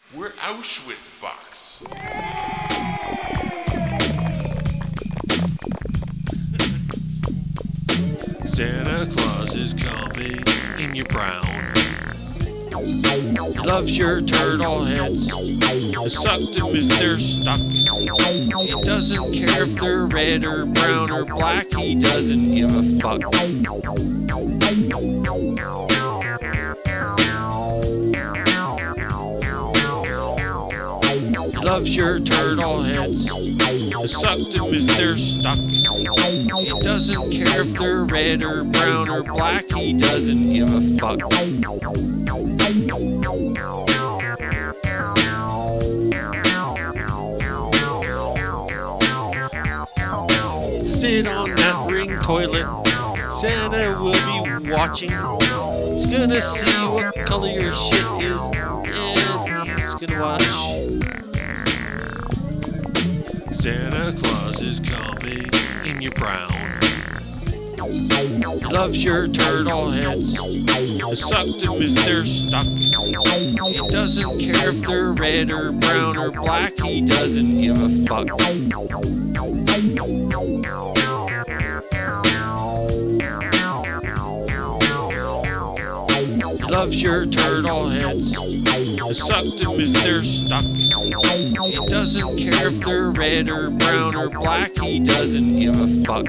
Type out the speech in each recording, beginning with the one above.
We're Auschwitz Bucks. Santa Claus is coming in your brown. He loves your turtle heads. Suck them if they're stuck. He doesn't care if they're red or brown or black. He doesn't give a fuck. He loves your turtle heads. Suck them if they're stuck. He doesn't care if they're red or brown or black. He doesn't give a fuck. Sit on that ring toilet. Santa will be watching. He's gonna see what color your shit is, and he's gonna watch. Santa Claus is coming in your brown. He loves your turtle heads. Suck them if they're stuck. He doesn't care if they're red or brown or black. He doesn't give a fuck. He loves your turtle heads. Suck them if they're stuck. He doesn't care if they're red or brown or black. He doesn't give a fuck.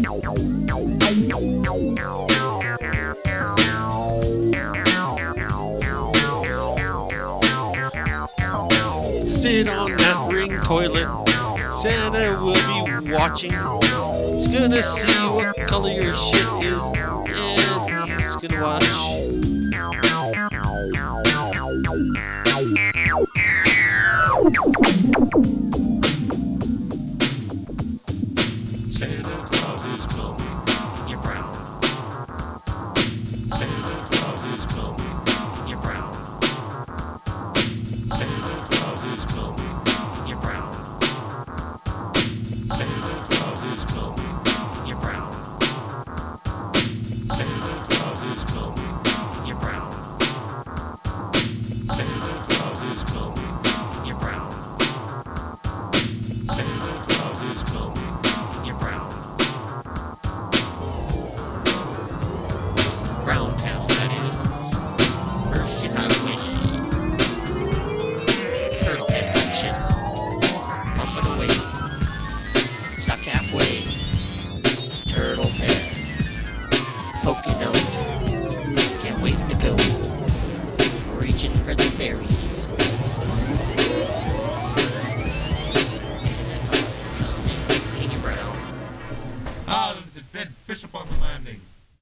Sit on that ring toilet. Santa will be watching. He's gonna see what color your shit is, and he's gonna watch. Santa Claus is coming in your brown. Santa Claus is coming in your brown. Santa Claus is coming in your brown. Santa Claus is coming in your brown. Santa Claus is coming in your brown. Santa Claus is coming in your brown. Santa Claus is coming in your brown. Brown town that is. Hershey Highway. Turtle head action. Pump it away. Stuck halfway. Turtle head. Poking out. Can't wait to go. Reaching for the berries. Santa Claus is coming in your brown. Ah, there's a dead bishop on the landing.